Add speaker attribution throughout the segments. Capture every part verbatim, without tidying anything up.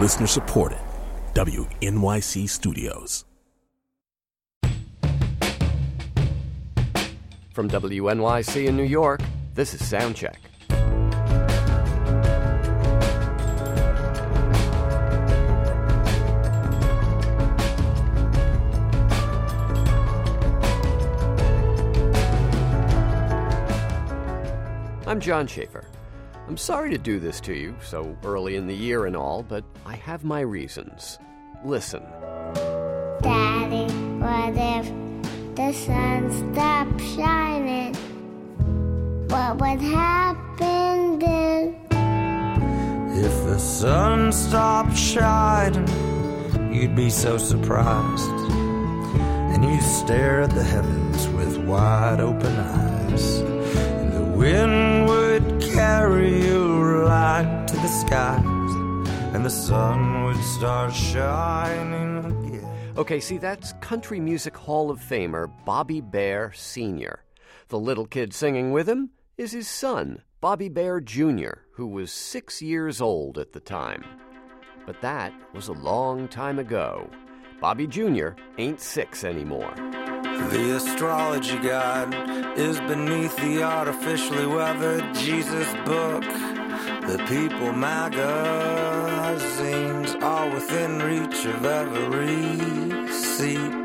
Speaker 1: Listener supported. W N Y C Studios.
Speaker 2: From W N Y C in New York, this is Soundcheck. I'm John Schaefer. I'm sorry to do this to you so early in the year and all, but I have my reasons. Listen.
Speaker 3: Daddy, what if the sun stopped shining? What would happen then?
Speaker 4: If the sun stopped shining, you'd be so surprised. And you stare at the heavens with wide open eyes. And the wind would carry you right to the skies. And the sun would start shining again.
Speaker 2: Okay, see, that's Country Music Hall of Famer Bobby Bare Senior The little kid singing with him is his son, Bobby Bare Junior, who was six years old at the time. But that was a long time ago. Bobby Junior ain't six anymore.
Speaker 4: The astrology guide is beneath the artificially weathered Jesus book. The People magazines are within reach of every seat.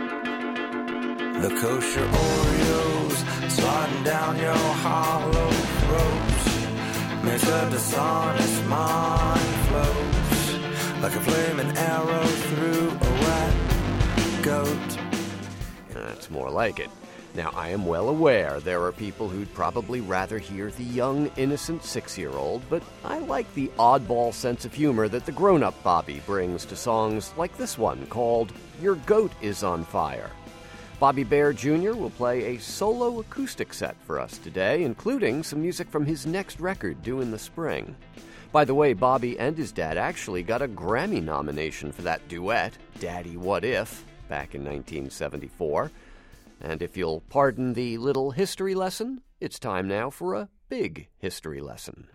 Speaker 4: The kosher Oreos sliding down your hollow throat makes a dishonest mind float like a flaming arrow through a wet goat.
Speaker 2: That's more like it. Now, I am well aware there are people who'd probably rather hear the young, innocent six-year-old, but I like the oddball sense of humor that the grown-up Bobby brings to songs like this one called Your Goat Is on Fire. Bobby Bare Junior will play a solo acoustic set for us today, including some music from his next record due in the spring. By the way, Bobby and his dad actually got a Grammy nomination for that duet, Daddy What If, back in nineteen seventy-four. And if you'll pardon the little history lesson, it's time now for a big history lesson.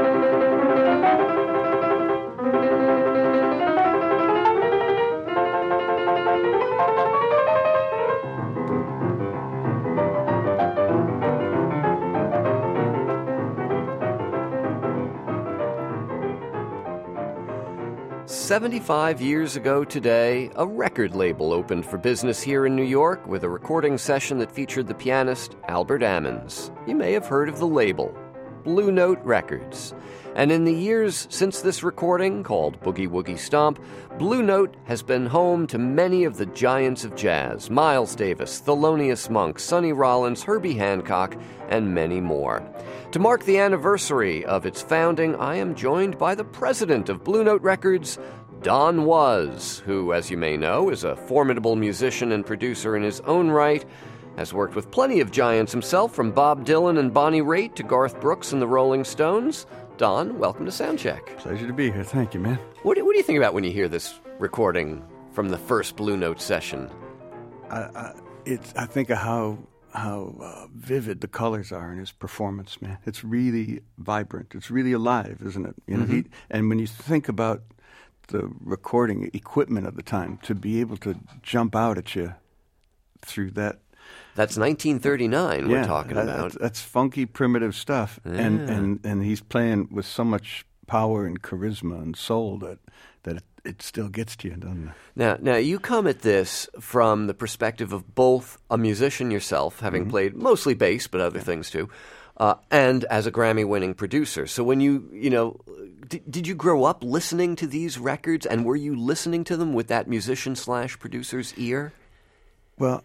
Speaker 2: seventy-five years ago today, a record label opened for business here in New York with a recording session that featured the pianist Albert Ammons. You may have heard of the label, Blue Note Records. And in the years since this recording, called Boogie Woogie Stomp, Blue Note has been home to many of the giants of jazz: Miles Davis, Thelonious Monk, Sonny Rollins, Herbie Hancock, and many more. To mark the anniversary of its founding, I am joined by the president of Blue Note Records, Don Was, who, as you may know, is a formidable musician and producer in his own right, has worked with plenty of giants himself, from Bob Dylan and Bonnie Raitt to Garth Brooks and the Rolling Stones. Don, welcome to Soundcheck.
Speaker 5: Pleasure to be here. Thank you, man.
Speaker 2: What do, what do you think about when you hear this recording from the first Blue Note session?
Speaker 5: I, I, it's, I think of how how uh, vivid the colors are in his performance, man. It's really vibrant. It's really alive, isn't it? You know,
Speaker 2: Mm-hmm.
Speaker 5: he, and when you think about the recording equipment of the time, to be able to jump out at you through that.
Speaker 2: That's nineteen thirty-nine we're
Speaker 5: yeah,
Speaker 2: talking
Speaker 5: that,
Speaker 2: about.
Speaker 5: That's, that's funky, primitive stuff.
Speaker 2: Yeah.
Speaker 5: And, and, and he's playing with so much power and charisma and soul that, that it, it still gets to you, doesn't it?
Speaker 2: Now, now, you come at this from the perspective of both a musician yourself, having
Speaker 5: Mm-hmm.
Speaker 2: played mostly bass, but other yeah. things too, uh, and as a Grammy-winning producer. So when you, you know, did, did you grow up listening to these records, and were you listening to them with that musician slash producer's ear?
Speaker 5: Well,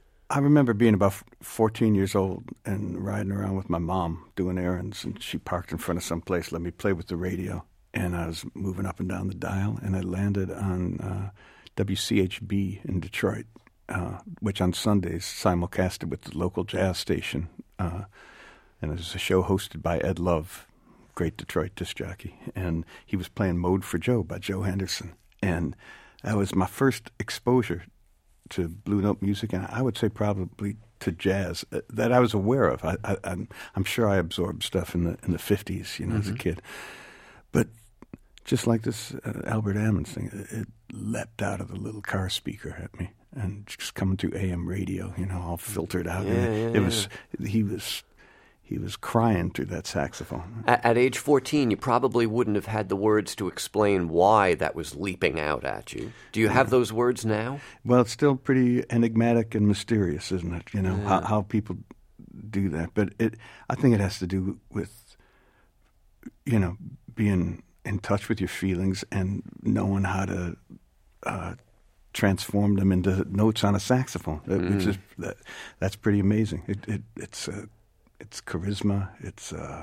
Speaker 5: I remember being about fourteen years old and riding around with my mom doing errands, and she parked in front of some place, let me play with the radio, and I was moving up and down the dial, and I landed on uh, W C H B in Detroit, uh, which on Sundays simulcasted with the local jazz station, uh, and it was a show hosted by Ed Love, great Detroit disc jockey, and he was playing Mode for Joe by Joe Henderson, and that was my first exposure to Blue Note music, and I would say probably to jazz uh, that I was aware of. I, I, I'm, I'm sure I absorbed stuff in the in the fifties, you know, mm-hmm. as a kid. But just like this uh, Albert Ammons thing. It, it leapt out of the little car speaker at me, and just coming through A M radio, you know, all filtered out.
Speaker 2: Yeah,
Speaker 5: and it,
Speaker 2: yeah,
Speaker 5: it was he was he was crying through that saxophone.
Speaker 2: At, at age fourteen, you probably wouldn't have had the words to explain why that was leaping out at you. Do you have those words now?
Speaker 5: Well, it's still pretty enigmatic and mysterious, isn't it? You know,
Speaker 2: Yeah.
Speaker 5: how, how people do that. But it, I think it has to do with, you know, being in touch with your feelings and knowing how to uh, transform them into notes on a saxophone. Mm. Which is that, that's pretty amazing. It, it, it's uh, it's charisma. It's uh,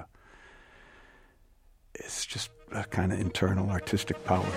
Speaker 5: it's just a kind of internal artistic power.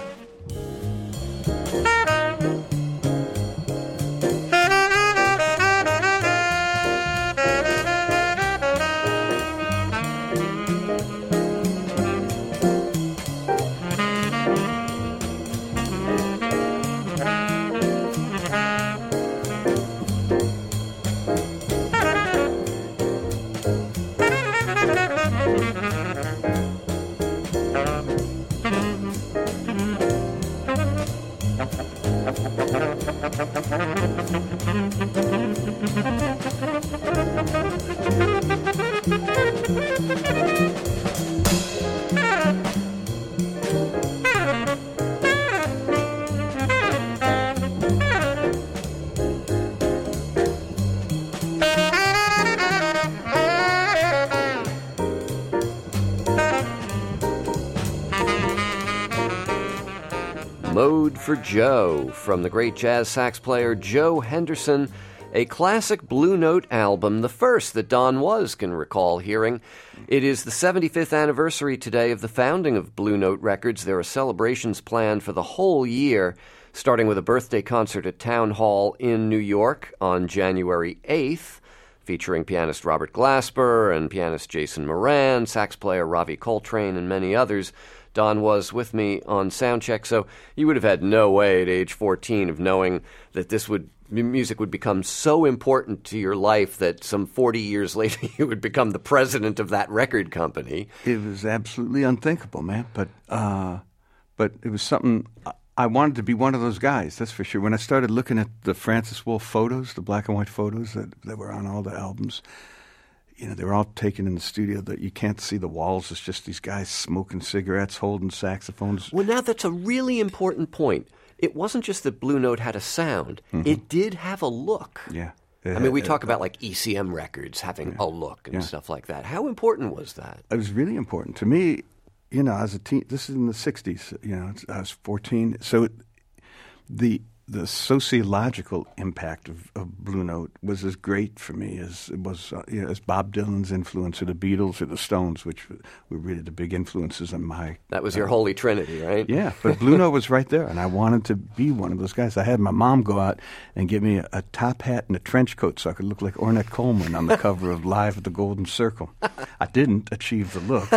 Speaker 2: Mode for Joe, from the great jazz sax player Joe Henderson, a classic Blue Note album, the first that Don Was can recall hearing. It is the seventy-fifth anniversary today of the founding of Blue Note Records. There are celebrations planned for the whole year, starting with a birthday concert at Town Hall in New York on January eighth, featuring pianist Robert Glasper and pianist Jason Moran, sax player Ravi Coltrane, and many others. Don was with me on Soundcheck, so you would have had no way at age fourteen of knowing that this would music would become so important to your life that some forty years later you would become the president of that record company.
Speaker 5: It was absolutely unthinkable, man. But uh, but it was something I wanted to be one of those guys. That's for sure. When I started looking at the Francis Wolff photos, the black and white photos that that were on all the albums. You know, they were all taken in the studio that you can't see the walls. It's just these guys smoking cigarettes, holding saxophones.
Speaker 2: Well, now that's a really important point. It wasn't just that Blue Note had a sound. Mm-hmm. It did have a look.
Speaker 5: Yeah.
Speaker 2: I mean, we talk about like E C M records having
Speaker 5: yeah.
Speaker 2: a look and
Speaker 5: yeah.
Speaker 2: stuff like that. How important was that?
Speaker 5: It was really important. To me, you know, as a teen, this is in the sixties, you know, I was fourteen. So it, the... the sociological impact of, of Blue Note was as great for me as it was, uh, you know, as Bob Dylan's influence, or the Beatles, or the Stones, which were really the big influences on my.
Speaker 2: That was your
Speaker 5: uh,
Speaker 2: holy trinity, right?
Speaker 5: Yeah, but Blue Note was right there, and I wanted to be one of those guys. I had my mom go out and get me a, a top hat and a trench coat so I could look like Ornette Coleman on the cover of Live at the Golden Circle. I didn't achieve the look,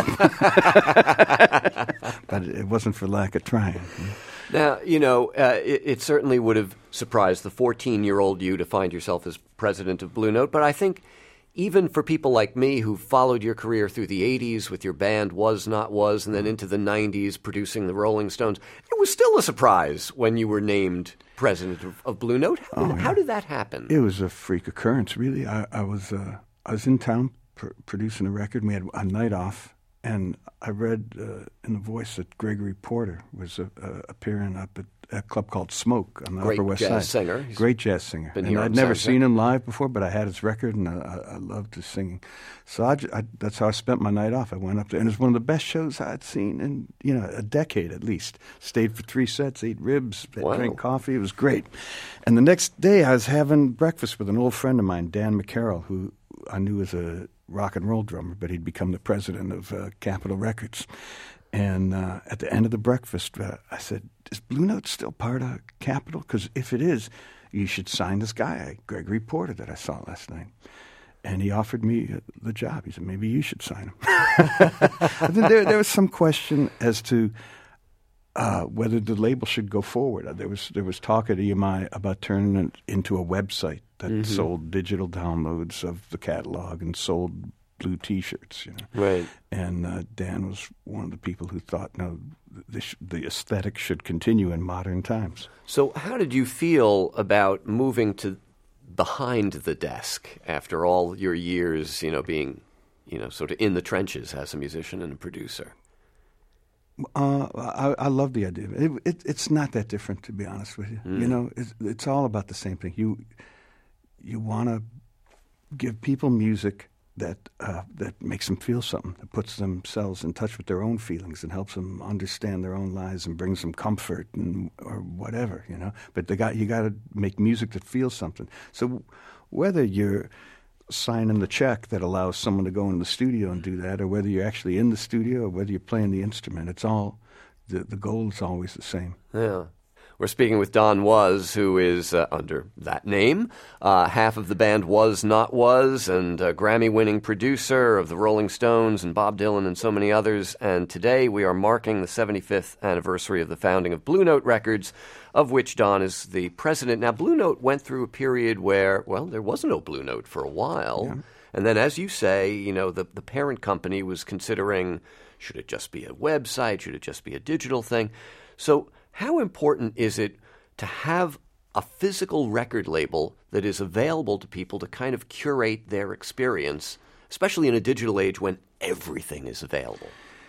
Speaker 5: but it wasn't for lack of trying.
Speaker 2: Now, you know, uh, it, it certainly would have surprised the fourteen-year-old you to find yourself as president of Blue Note, but I think even for people like me who followed your career through the eighties with your band Was Not Was, and then into the nineties producing the Rolling Stones, it was still a surprise when you were named president of, of Blue Note. How,
Speaker 5: oh,
Speaker 2: did,
Speaker 5: yeah.
Speaker 2: how did that happen?
Speaker 5: It was a freak occurrence, really. I, I was uh, I was in town pr- producing a record, and we had a night off. And I read uh, in The Voice that Gregory Porter was uh, uh, appearing up at a club called Smoke on the
Speaker 2: Great
Speaker 5: Upper West
Speaker 2: jazz
Speaker 5: Side.
Speaker 2: singer. He's
Speaker 5: Great jazz singer.
Speaker 2: been
Speaker 5: And
Speaker 2: here
Speaker 5: I'd
Speaker 2: on
Speaker 5: never
Speaker 2: Soundcheck.
Speaker 5: seen him live before, but I had his record, and I, I loved his singing. So I, ju- I, that's how I spent my night off. I went up there, and it was one of the best shows I'd seen in, you know, a decade at least. Stayed for three sets, ate ribs,
Speaker 2: Wow.
Speaker 5: drank coffee. It was great. And the next day, I was having breakfast with an old friend of mine, Dan McCarroll, who I knew as a rock and roll drummer, but he'd become the president of uh, Capitol Records. And uh, at the end of the breakfast, uh, I said, is Blue Note still part of Capitol? Because if it is, you should sign this guy, Gregory Porter, that I saw last night. And he offered me uh, the job. He said, maybe you should sign him. And then there, there was some question as to uh, whether the label should go forward. Uh, there was there was talk at E M I about turning it into a website that mm-hmm. sold digital downloads of the catalog and sold blue T-shirts, you know.
Speaker 2: Right.
Speaker 5: And uh, Dan was one of the people who thought, no, this, the aesthetic should continue in modern times.
Speaker 2: So how did you feel about moving to behind the desk after all your years, you know, being, you know, sort of in the trenches as a musician and a producer?
Speaker 5: Uh, I, I love the idea. It, it, it's not that different, to be honest with you. Mm. You know, it's, it's all about the same thing. You you want to give people music that uh, that makes them feel something, that puts themselves in touch with their own feelings and helps them understand their own lives and brings them comfort and or whatever, you know. But they got you got to make music that feels something. So whether you're signing the check that allows someone to go in the studio and do that, or whether you're actually in the studio, or whether you're playing the instrument, it's all the the goal is always the same.
Speaker 2: Yeah. We're speaking with Don Was, who is uh, under that name. Uh, half of the band Was Not Was, and a Grammy-winning producer of the Rolling Stones and Bob Dylan and so many others. And today we are marking the seventy-fifth anniversary of the founding of Blue Note Records, of which Don is the president. Now, Blue Note went through a period where, well, there was no Blue Note for a while. Yeah. And then, as you say, you know, the, the parent company was considering, should it just be a website? Should it just be a digital thing? So how important is it to have a physical record label that is available to people to kind of curate their experience, especially in a digital age when everything is available?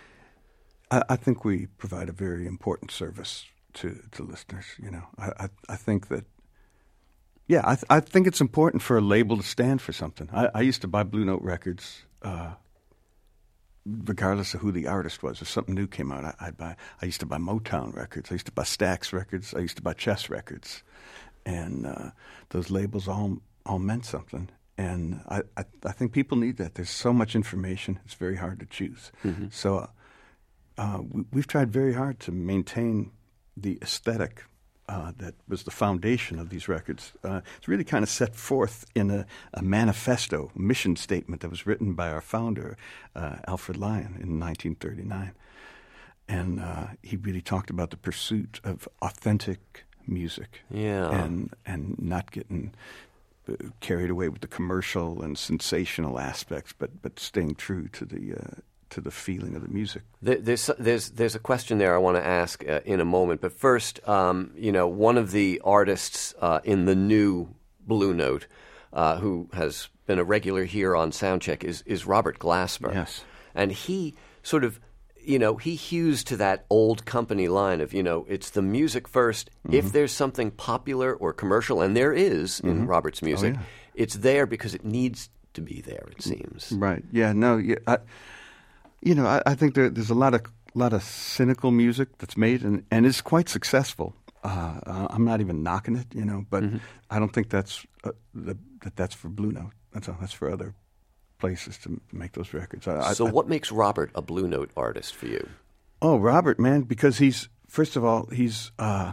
Speaker 5: I, I think we provide a very important service to, to listeners. You know, I, I, I think that, yeah, I, th- I think it's important for a label to stand for something. I, I used to buy Blue Note records uh, regardless of who the artist was. If something new came out, I, I'd buy. I used to buy Motown records. I used to buy Stax records. I used to buy Chess records, and uh, those labels all all meant something. And I, I, I think people need that. There's so much information; it's very hard to choose. Mm-hmm. So uh, we, we've tried very hard to maintain the aesthetic Uh, that was the foundation of these records. Uh, it's really kind of set forth in a, a manifesto, mission statement that was written by our founder, uh, Alfred Lion, in nineteen thirty-nine. And uh, he really talked about the pursuit of authentic music,
Speaker 2: yeah,
Speaker 5: and and not getting uh, carried away with the commercial and sensational aspects, but but staying true to the uh, to the feeling of the music.
Speaker 2: There's there's there's a question there I want to ask uh, in a moment, but first, um, you know, one of the artists uh, in the new Blue Note, uh, who has been a regular here on Soundcheck, is is Robert Glasper.
Speaker 5: Yes,
Speaker 2: and he sort of, you know, he hews to that old company line of, you know, it's the music first. Mm-hmm. If there's something popular or commercial, and there is in mm-hmm. Robert's music, oh, yeah. it's there because it needs to be there. It seems
Speaker 5: right. Yeah. No. Yeah. I, You know, I, I think there, there's a lot of lot of cynical music that's made, and, and it's quite successful. Uh, I'm not even knocking it, you know, but mm-hmm. I don't think that's uh, the, that that's for Blue Note. That's all, that's for other places to make those records. I,
Speaker 2: so,
Speaker 5: I,
Speaker 2: what makes Robert a Blue Note artist for you?
Speaker 5: Oh, Robert, man, because he's first of all he's uh,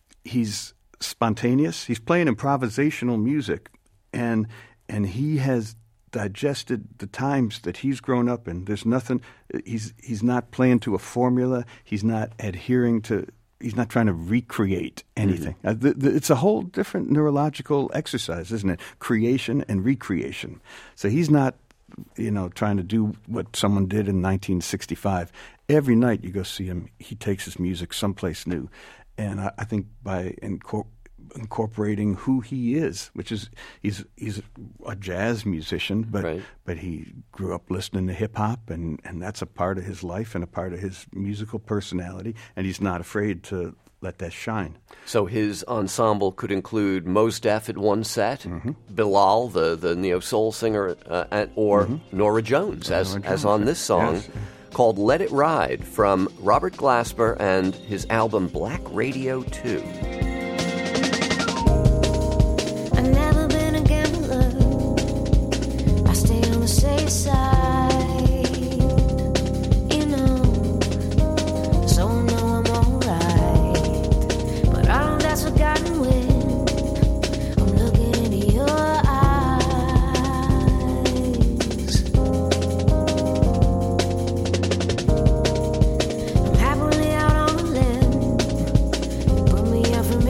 Speaker 5: he's spontaneous. He's playing improvisational music, and and he has digested the times that he's grown up in. There's nothing. He's he's not playing to a formula. He's not adhering to. He's not trying to recreate anything. Mm-hmm. Uh, the, the, it's a whole different neurological exercise, isn't it? Creation and recreation. So he's not, you know, trying to do what someone did in nineteen sixty-five. Every night you go see him, he takes his music someplace new, and I, I think by incorporating incorporating who he is, which is he's he's a jazz musician, but
Speaker 2: right.
Speaker 5: but he grew up listening to hip hop, and, and that's a part of his life and a part of his musical personality, and he's not afraid to let that shine.
Speaker 2: So his ensemble could include Mos Def at one set, mm-hmm. Bilal, the the neo soul singer, uh, and, or mm-hmm. Nora Jones, as
Speaker 5: Nora Jones,
Speaker 2: as on this song.
Speaker 5: Yes.
Speaker 2: Called Let It Ride from Robert Glasper and his album Black Radio two.
Speaker 6: From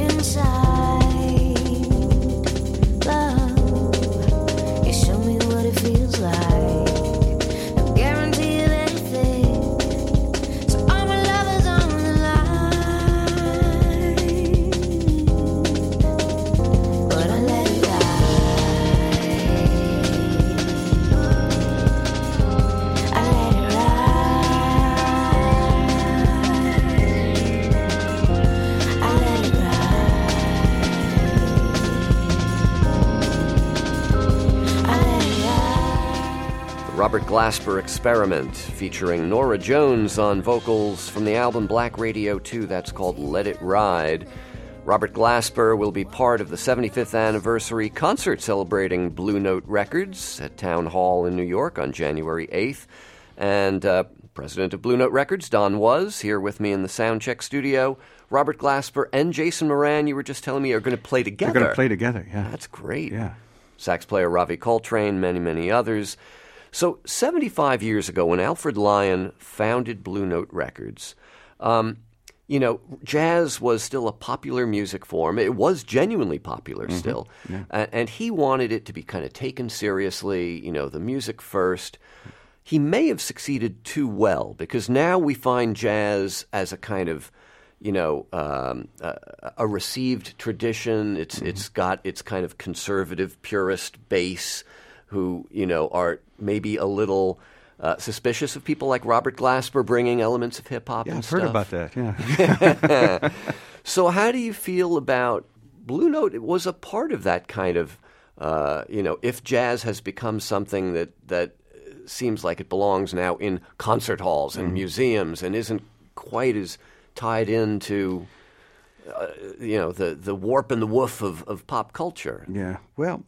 Speaker 2: Robert Glasper Experiment, featuring Norah Jones on vocals from the album Black Radio two. That's called Let It Ride. Robert Glasper will be part of the seventy-fifth anniversary concert celebrating Blue Note Records at Town Hall in New York on January eighth. And uh, president of Blue Note Records, Don Was, here with me in the Soundcheck studio. Robert Glasper and Jason Moran, you were just telling me, are going to play together.
Speaker 5: They're going to play together, yeah.
Speaker 2: That's great.
Speaker 5: Yeah.
Speaker 2: Sax player Ravi Coltrane, many, many others. So seventy-five years ago, when Alfred Lion founded Blue Note Records, um, you know, jazz was still a popular music form. It was genuinely popular mm-hmm. still. Yeah. Uh, and he wanted it to be kind of taken seriously, you know, the music first. He may have succeeded too well, because now we find jazz as a kind of, you know, um, a, a received tradition. It's mm-hmm. it's got its kind of conservative purist base who, you know, are maybe a little uh, suspicious of people like Robert Glasper bringing elements of hip-hop
Speaker 5: yeah,
Speaker 2: and
Speaker 5: I've
Speaker 2: stuff.
Speaker 5: heard about that, yeah.
Speaker 2: So how do you feel about Blue Note? It was a part of that kind of, uh, you know, if jazz has become something that, that seems like it belongs now in concert halls and mm-hmm. museums and isn't quite as tied into, uh, you know, the, the warp and the woof of, of pop culture.
Speaker 5: Yeah, well,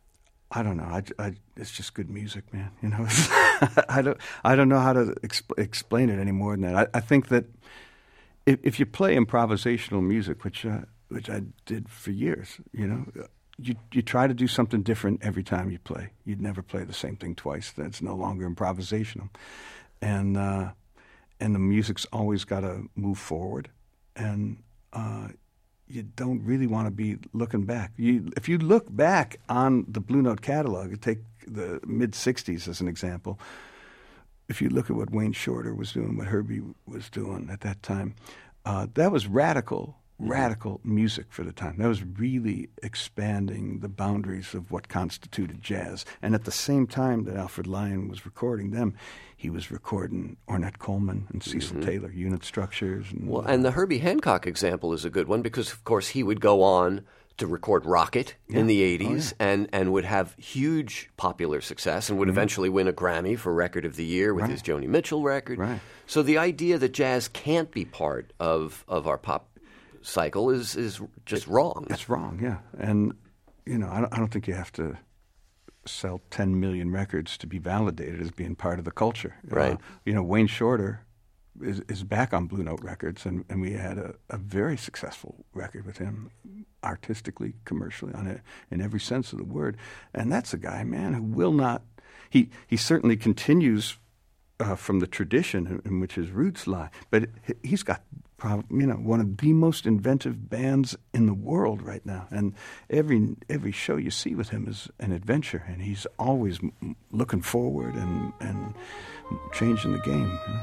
Speaker 5: I don't know. I, I, it's just good music, man. You know, I don't I don't know how to exp- explain it any more than that. I, I think that if, if you play improvisational music, which uh, which I did for years, you know, you you try to do something different every time you play. You'd never play the same thing twice. That's no longer improvisational, and uh, and the music's always got to move forward, and uh, you don't really want to be looking back. You, if you look back on the Blue Note catalog, take the mid-sixties as an example, if you look at what Wayne Shorter was doing, what Herbie was doing at that time, uh, that was radical, radical music for the time. That was really expanding the boundaries of what constituted jazz. And at the same time that Alfred Lion was recording them, he was recording Ornette Coleman and Cecil mm-hmm. Taylor, unit structures. And,
Speaker 2: well, and the Herbie Hancock example is a good one because, of course, he would go on to record Rocket yeah. in the eighties oh, yeah. and, and would have huge popular success and would mm-hmm. eventually win a Grammy for Record of the Year with right. his Joni Mitchell record.
Speaker 5: Right.
Speaker 2: So the idea that jazz can't be part of, of our pop cycle is, is just wrong.
Speaker 5: It's wrong, yeah. And, you know, I don't, I don't think you have to sell ten million records to be validated as being part of the culture.
Speaker 2: Right.
Speaker 5: Uh, you know, Wayne Shorter is, is back on Blue Note Records, and, and we had a, a very successful record with him, artistically, commercially, on it, in every sense of the word. And that's a guy, man, who will not – he he certainly continues uh, from the tradition in, in which his roots lie, but he's got – you know, one of the most inventive bands in the world right now, and every every show you see with him is an adventure, and he's always m- looking forward and and changing the game. You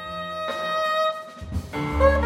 Speaker 5: know?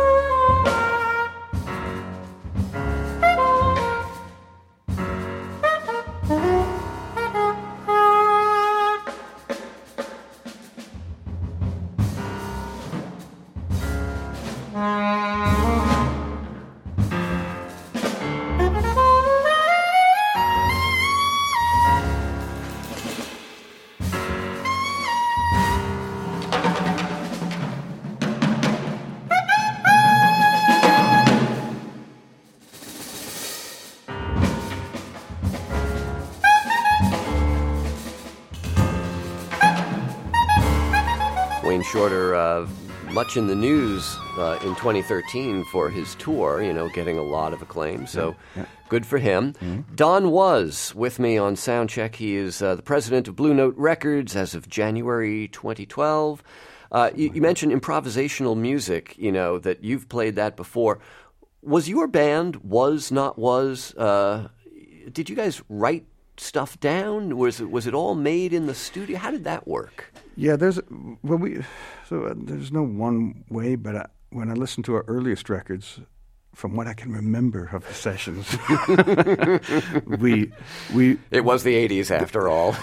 Speaker 2: Shorter, uh, much in the news uh, in twenty thirteen for his tour, you know, getting a lot of acclaim. So yeah, yeah. good for him. Mm-hmm. Don Was with me on Soundcheck. He is uh, the president of Blue Note Records as of January twenty twelve. Uh, you, you mentioned improvisational music, you know, that you've played that before. Was your band, Was Not Was, uh, did you guys write stuff down? Was it, was it all made in the studio? How did that work?
Speaker 5: Yeah, there's well, we so uh, there's no one way, but I, when I listen to our earliest records, from what I can remember of the sessions, we we
Speaker 2: it was the eighties after all.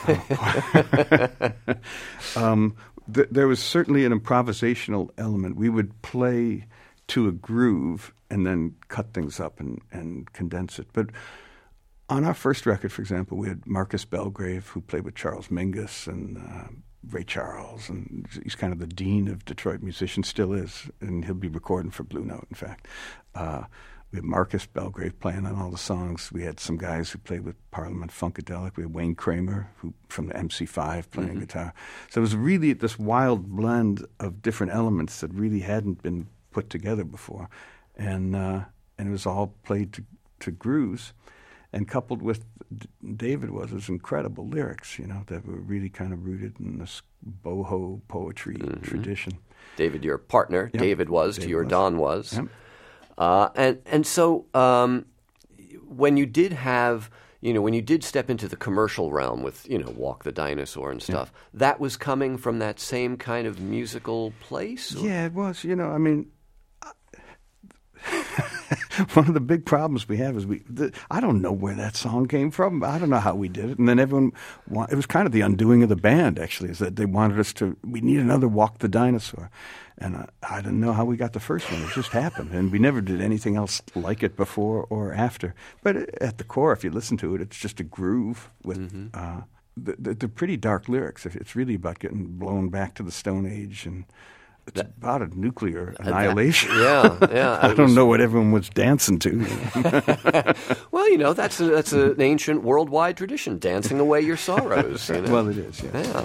Speaker 5: um, th- there was certainly an improvisational element. We would play to a groove and then cut things up and, and condense it, but. On our first record, for example, we had Marcus Belgrave, who played with Charles Mingus, and uh, Ray Charles, and he's kind of the dean of Detroit musicians, still is, and he'll be recording for Blue Note, in fact. Uh, we had Marcus Belgrave playing on all the songs. We had some guys who played with Parliament Funkadelic. We had Wayne Kramer, who from the M C five, playing mm-hmm. guitar. So it was really this wild blend of different elements that really hadn't been put together before. And uh, and it was all played to, to grooves. And coupled with D- David was his incredible lyrics, you know, that were really kind of rooted in this boho poetry mm-hmm. tradition.
Speaker 2: David, your partner,
Speaker 5: Yep.
Speaker 2: David was
Speaker 5: David
Speaker 2: to your
Speaker 5: was.
Speaker 2: Don was.
Speaker 5: Yep.
Speaker 2: Uh, and and so um, when you did have, you know, when you did step into the commercial realm with, you know, Walk the Dinosaur and stuff, yeah. that was coming from that same kind of musical place? Or?
Speaker 5: Yeah, it was. You know, I mean, one of the big problems we have is we. The, I don't know where that song came from. I don't know how we did it. And then everyone, it was kind of the undoing of the band, actually, is that they wanted us to, we need another Walk the Dinosaur. And I, I didn't know how we got the first one. It just happened. And we never did anything else like it before or after. But at the core, if you listen to it, it's just a groove with mm-hmm. uh, the, the, the pretty dark lyrics. It's really about getting blown back to the Stone Age, and it's that, about a nuclear annihilation.
Speaker 2: That, yeah, yeah.
Speaker 5: I don't was, know what everyone was dancing to.
Speaker 2: Well, you know, that's a, that's an ancient worldwide tradition, dancing away your sorrows. You know?
Speaker 5: Well, it is, yeah.
Speaker 2: yeah.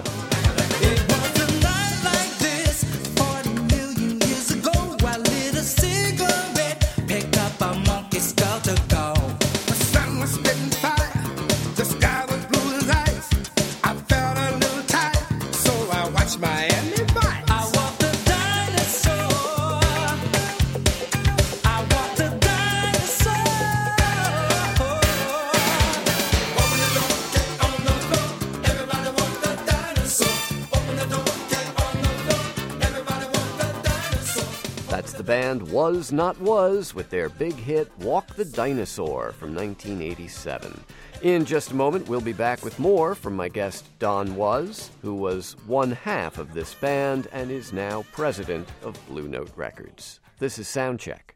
Speaker 2: Band Was Not Was with their big hit Walk the Dinosaur from nineteen eighty-seven. In just a moment, we'll be back with more from my guest Don Was, who was one half of this band and is now president of Blue Note Records. This is Soundcheck.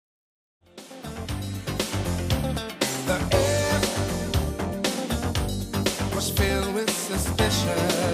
Speaker 6: The air was filled with suspicion.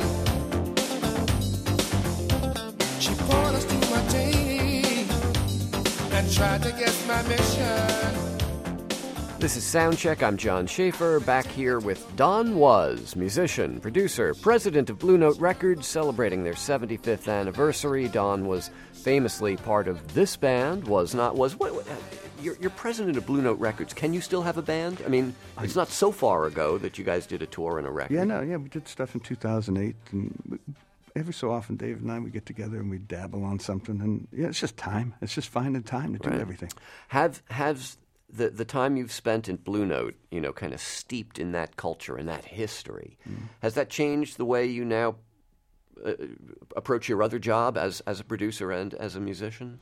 Speaker 6: She poured us through my tea and tried to guess my mission.
Speaker 2: This is Soundcheck. I'm John Schaefer, back here with Don Was, musician, producer, president of Blue Note Records, celebrating their seventy-fifth anniversary. Don was famously part of this band, Was Not Was. What, what, you're, you're president of Blue Note Records. Can you still have a band? I mean, it's not so far ago that you guys did a tour and a record.
Speaker 5: Yeah, no, yeah, we did stuff in two thousand eight, and every so often, Dave and I, we get together and we dabble on something, and yeah, it's just time. It's just finding time to do
Speaker 2: right.
Speaker 5: everything.
Speaker 2: Have have the the time you've spent in Blue Note, you know, kind of steeped in that culture and that history, mm. has that changed the way you now uh, approach your other job as as a producer and as a musician?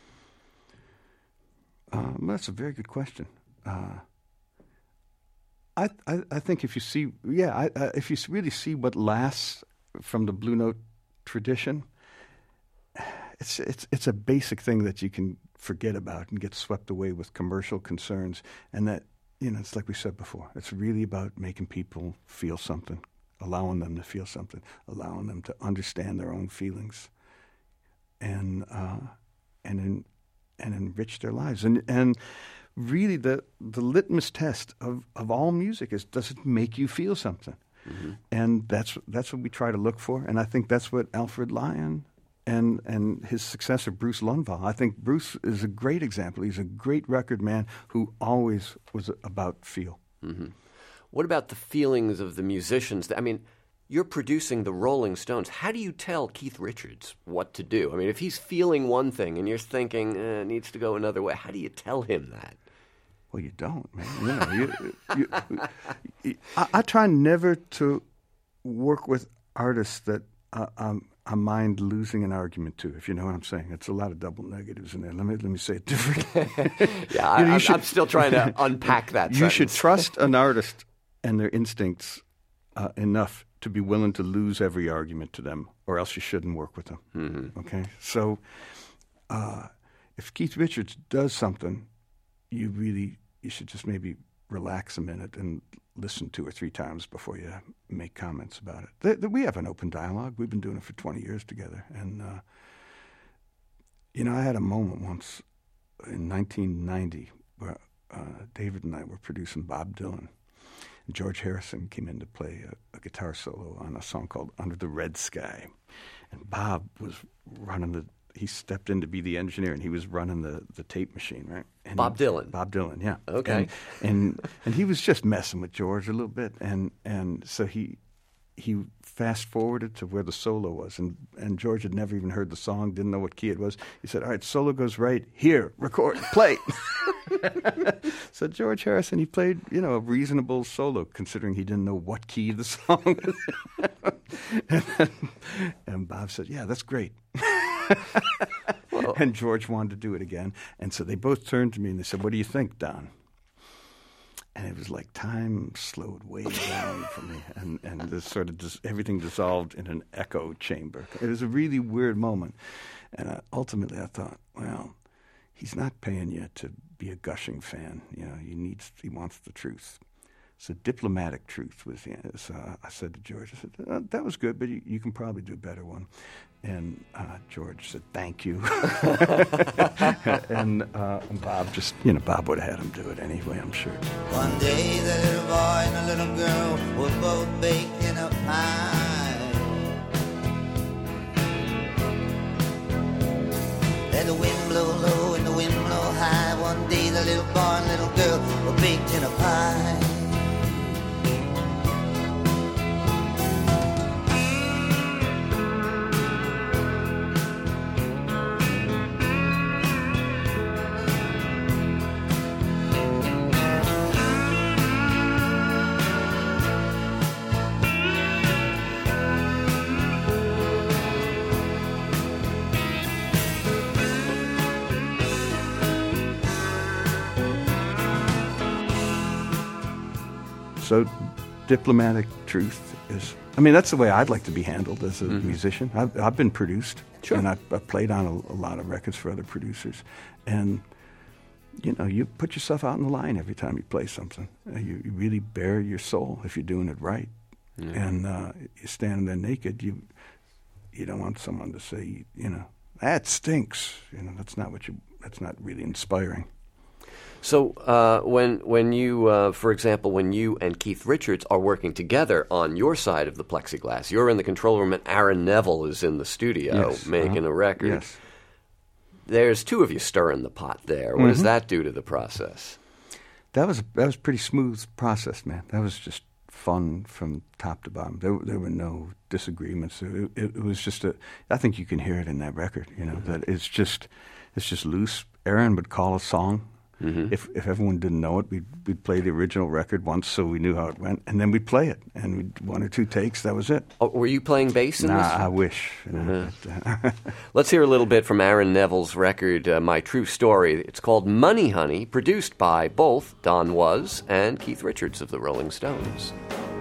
Speaker 5: Um, that's a very good question. Uh, I, I I think if you see, yeah, I, uh, if you really see what lasts from the Blue Note tradition, it's it's it's a basic thing that you can forget about and get swept away with commercial concerns. And that, you know, it's like we said before, it's really about making people feel something, allowing them to feel something, allowing them to understand their own feelings, and uh, and en- and enrich their lives. And and really, the the litmus test of, of all music is, does it make you feel something? Mm-hmm. And that's that's what we try to look for, and I think that's what Alfred Lyon and and his successor Bruce Lundvall. I think Bruce is a great example. He's a great record man who always was about feel.
Speaker 2: Mm-hmm. What about the feelings of the musicians? I mean, you're producing the Rolling Stones. How do you tell Keith Richards what to do? I mean, if he's feeling one thing and you're thinking eh, it needs to go another way, how do you tell him that?
Speaker 5: Well, you don't, man. You know, you, you, you, I, I try never to work with artists that uh, um, I mind losing an argument to, if you know what I'm saying. It's a lot of double negatives in there. Let me let me say it differently.
Speaker 2: yeah, I, you know, I'm, should, I'm still trying to unpack that.
Speaker 5: You
Speaker 2: sentence.
Speaker 5: should trust an artist and their instincts uh, enough to be willing to lose every argument to them, or else you shouldn't work with them. Mm-hmm. Okay? So uh, if Keith Richards does something, you really, you should just maybe relax a minute and listen two or three times before you make comments about it. The, the, we have an open dialogue. We've been doing it for twenty years together. And, uh, you know, I had a moment once in nineteen ninety where uh, David and I were producing Bob Dylan. And George Harrison came in to play a, a guitar solo on a song called Under the Red Sky. And Bob was running the, he stepped in to be the engineer, and he was running the, the tape machine, right? And
Speaker 2: Bob
Speaker 5: he,
Speaker 2: Dylan?
Speaker 5: Bob Dylan, yeah.
Speaker 2: Okay.
Speaker 5: And, and and he was just messing with George a little bit, and and so he he fast-forwarded to where the solo was, and, and George had never even heard the song, didn't know what key it was. He said, all right, solo goes right here, record, play. So George Harrison, he played, you know, a reasonable solo, considering he didn't know what key the song was. and, then, and Bob said, yeah, that's great. Well, and George wanted to do it again. And so they both turned to me and they said, what do you think, Don? And it was like time slowed way down for me, and and this sort of dis- everything dissolved in an echo chamber. It was a really weird moment, and I, ultimately I thought, well, he's not paying you to be a gushing fan. You know, he needs, he wants the truth. So diplomatic truth was the end. So I said to George, I said, oh, that was good, but you, you can probably do a better one. And uh, George said, thank you. and, uh, and Bob just, you know, Bob would have had him do it anyway, I'm sure.
Speaker 7: One day the little boy and the little girl were both baked in a pie. Let the wind blow low and the wind blow high. One day the little boy and little girl were baked in a pie.
Speaker 5: So diplomatic truth is, I mean, that's the way I'd like to be handled as a
Speaker 2: Mm-hmm.
Speaker 5: musician. I've, I've been produced,
Speaker 2: Sure.
Speaker 5: and I've, I've played on a, a lot of records for other producers. And, you know, you put yourself out in the line every time you play something. Uh, You, you really bare your soul if you're doing it right.
Speaker 2: Yeah.
Speaker 5: And uh, you're standing there naked, you you don't want someone to say, you know, that stinks. You know, that's not what you, that's not really inspiring.
Speaker 2: So uh, when when you, uh, for example, when you and Keith Richards are working together on your side of the plexiglass, you're in the control room and Aaron Neville is in the studio
Speaker 5: Yes,
Speaker 2: making
Speaker 5: uh-huh.
Speaker 2: a record.
Speaker 5: Yes.
Speaker 2: There's two of you stirring the pot there. What
Speaker 5: Mm-hmm.
Speaker 2: does that do to the process?
Speaker 5: That was that was a pretty smooth process, man. That was just fun from top to bottom. There there were no disagreements. It, it, it was just a. I think you can hear it in that record. You know mm-hmm. that it's just it's just loose. Aaron would call a song. Mm-hmm. If if everyone didn't know it, we'd, we'd play the original record once so we knew how it went, and then we'd play it. And we'd, one or two takes, that was it.
Speaker 2: Oh, were you playing bass in
Speaker 5: nah,
Speaker 2: this?
Speaker 5: I wish.
Speaker 2: Uh-huh.
Speaker 5: But, uh,
Speaker 2: Let's hear a little bit from Aaron Neville's record, uh, My True Story. It's called Money Honey, produced by both Don Was and Keith Richards of the Rolling Stones.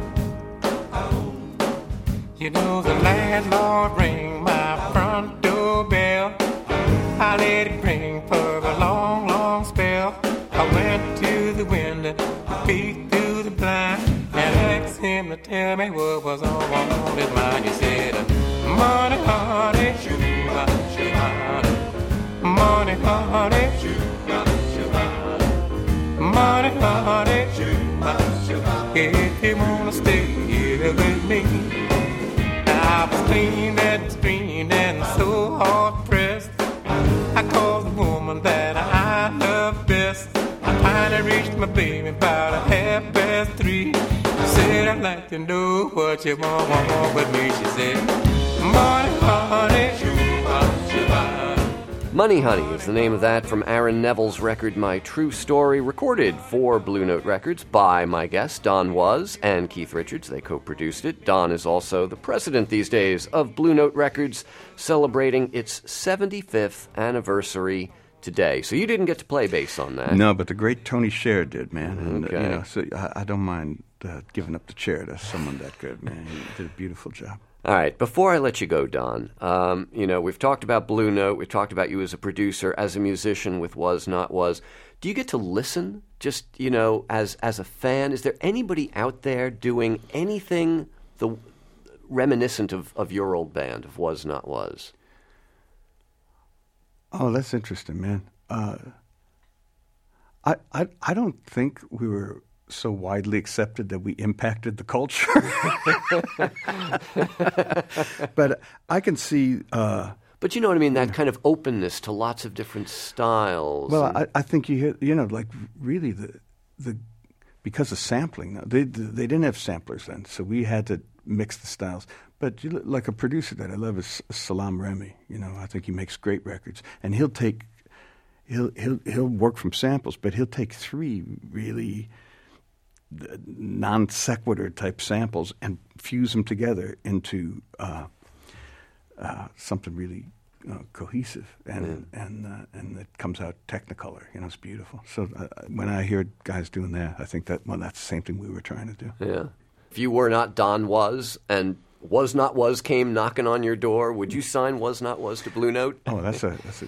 Speaker 8: You know the landlord rang my front doorbell. I let it ring for a long, long spell. I went to the window, peeked through the blind, and asked him to tell me what was on his mind. He said, money, honey, shoo-ba, shoo-ba. Money, honey, shoo-ba, shoo-ba. Money, honey, shoo-ba, shoo-ba. If you wanna stay here with me, I was clean and screamed and so hard pressed. I called the woman that I love best. I finally reached my baby about a half past three. She said, I'd like to know what you want, want, want with me. She said, money, honey, shoo-ba, shoo-ba.
Speaker 2: Money Honey is the name of that from Aaron Neville's record My True Story, recorded for Blue Note Records by my guests Don Was and Keith Richards. They co-produced it. Don is also the president these days of Blue Note Records, celebrating its seventy-fifth anniversary today. So you didn't get to play bass on that.
Speaker 5: no, but the great Tony Sher did, man. And, uh,
Speaker 2: Okay.
Speaker 5: you know, so I, I don't mind uh, giving up the chair to someone that good, man. He did a beautiful job.
Speaker 2: All right, before I let you go, Don, um, you know, we've talked about Blue Note, we've talked about you as a producer, as a musician with Was Not Was. Do you get to listen just, you know, as as a fan? Is there anybody out there doing anything the reminiscent of, of your old band, of Was Not Was?
Speaker 5: Oh, that's interesting, man. Uh, I, I I don't think we were so widely accepted that we impacted the culture. But I can see... Uh,
Speaker 2: but you know what I mean, that kind of openness to lots of different styles.
Speaker 5: Well,
Speaker 2: and...
Speaker 5: I, I think you hear, you know, like really the the because of sampling, they they didn't have samplers then, so we had to mix the styles. But you, like a producer that I love is Salam Remy. You know, I think he makes great records, and he'll take he'll he'll he'll work from samples, but he'll take three really non sequitur type samples and fuse them together into uh, uh, something really uh, cohesive, and yeah. and uh, and it comes out Technicolor. You know, it's beautiful. So uh, when I hear guys doing that, I think that well, that's the same thing we were trying to do.
Speaker 2: Yeah. If you were not Don Was and Was Not Was came knocking on your door, would you sign Was Not Was to Blue Note?
Speaker 5: Oh, that's a that's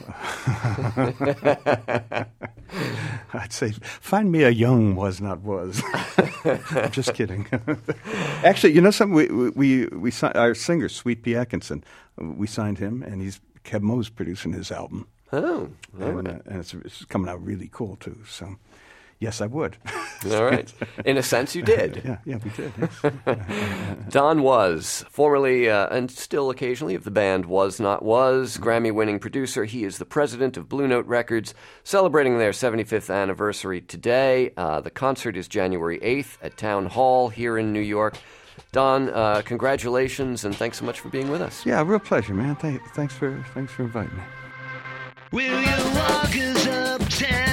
Speaker 5: a. I'd say find me a young Was Not Was. I'm just kidding. Actually, you know something? We we we, we signed, our singer Sweet Pea Atkinson. We signed him, and he's Kev Mo's producing his album.
Speaker 2: Oh,
Speaker 5: and, right. uh, and it's, it's coming out really cool too. So. Yes, I would.
Speaker 2: All right. In a sense, you did.
Speaker 5: yeah, yeah, we did. Yes.
Speaker 2: Don Was, formerly uh, and still occasionally of the band Was Not Was, Grammy-winning producer. He is the president of Blue Note Records, celebrating their seventy-fifth anniversary today. Uh, the concert is January eighth at Town Hall here in New York. Don, uh, congratulations, and thanks so much for being with us.
Speaker 5: Yeah, real pleasure, man. Th- thanks for thanks for inviting me.
Speaker 9: Will you walk us uptown?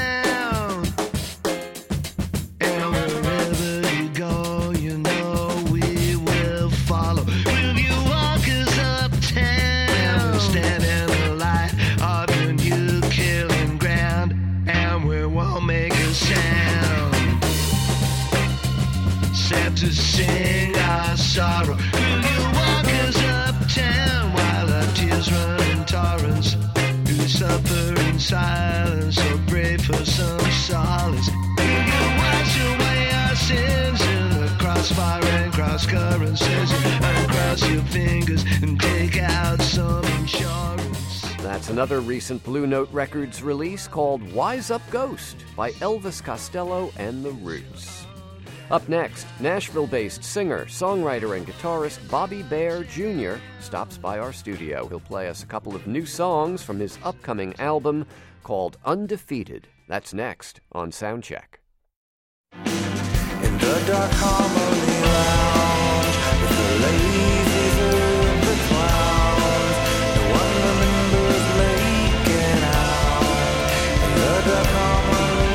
Speaker 9: To sing our sorrow. Will you walk us uptown while our tears run in torrents? Who suffer in silence or pray for some solace? Will you wash away our sins in the crossfire and cross currents? Uncross your fingers and take out some insurance.
Speaker 2: That's another recent Blue Note Records release called Wise Up Ghost by Elvis Costello and the Roots. Up next, Nashville-based singer, songwriter, and guitarist Bobby Bare Junior stops by our studio. He'll play us a couple of new songs from his upcoming album called Undefeated. That's next on Soundcheck.
Speaker 4: In the dark harmony lounge, with the lazy and the clowns, no one remembers making out. In the dark harmony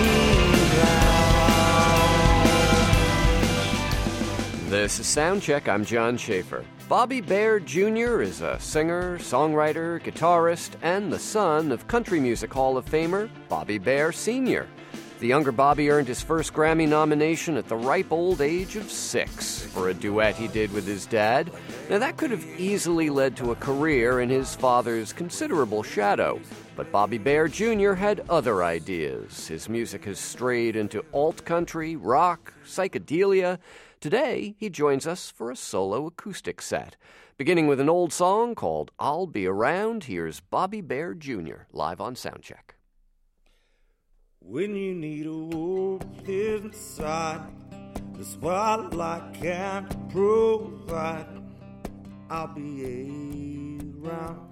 Speaker 2: This is Soundcheck. I'm John Schaefer. Bobby Bare Junior is a singer, songwriter, guitarist, and the son of country music Hall of Famer Bobby Bare Senior The younger Bobby earned his first Grammy nomination at the ripe old age of six for a duet he did with his dad. Now, that could have easily led to a career in his father's considerable shadow, but Bobby Bare Junior had other ideas. His music has strayed into alt-country, rock, psychedelia. Today, he joins us for a solo acoustic set. Beginning with an old song called I'll Be Around, here's Bobby Bare Junior live on Soundcheck.
Speaker 4: When you need a wolf inside, the spotlight can't provide, I'll be around.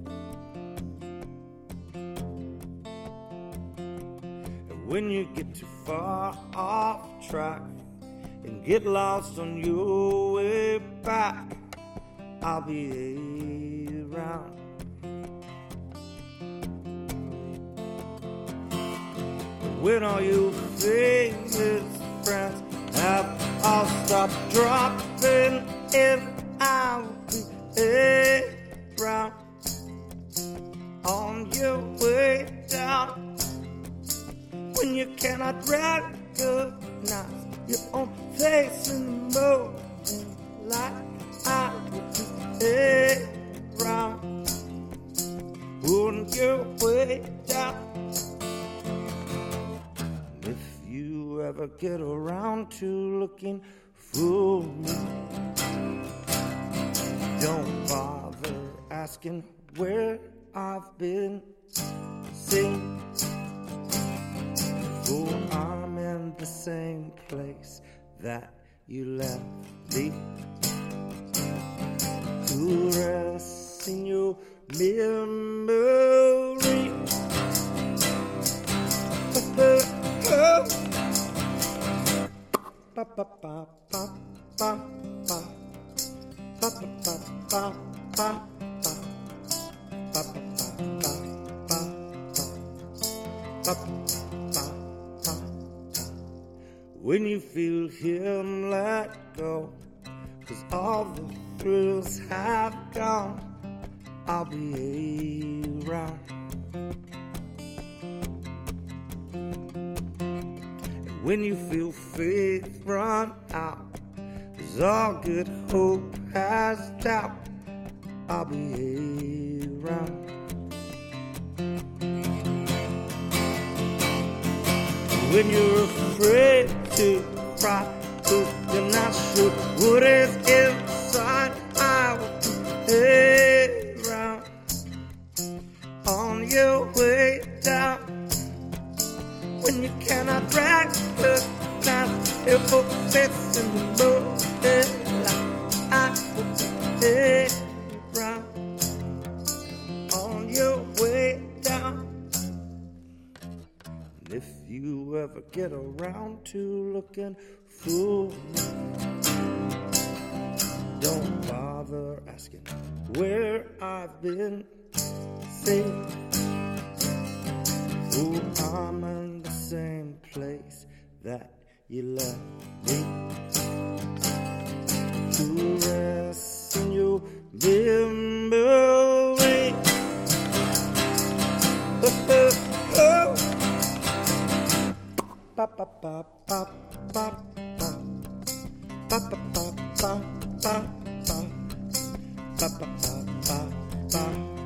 Speaker 4: And when you get too far off track and get lost on your way back, I'll be around. When all your favorite friends have all stopped dropping in, I'll be around. On your way down, when you cannot recognize your own face in the moonlight, I will be around. On your way down, you ever get around to looking for me, don't bother asking where I've been. Sing, for I'm in the same place that you left me. To rest in your memory. Ba ba ba ba ba ba ba ba ba ba ba ba ba. When you feel him let go, 'cause all the thrills have gone, I'll be around. And when you feel faith run out, 'cause all good hope has doubt, I'll be around. When you're afraid to cry, 'cause you're not sure what is inside, I will be around. On your way down, when you cannot recognize your footsteps in the moonlight, I will be around. On your way down. If you ever get around to looking for me, don't bother asking where I've been. Say, oh, I'm in the same place that you left me. To rest in your memory. Oh, oh, oh. Ba ba ba ba ba ba ba ba ba ba ba ba ba ba ba ba ba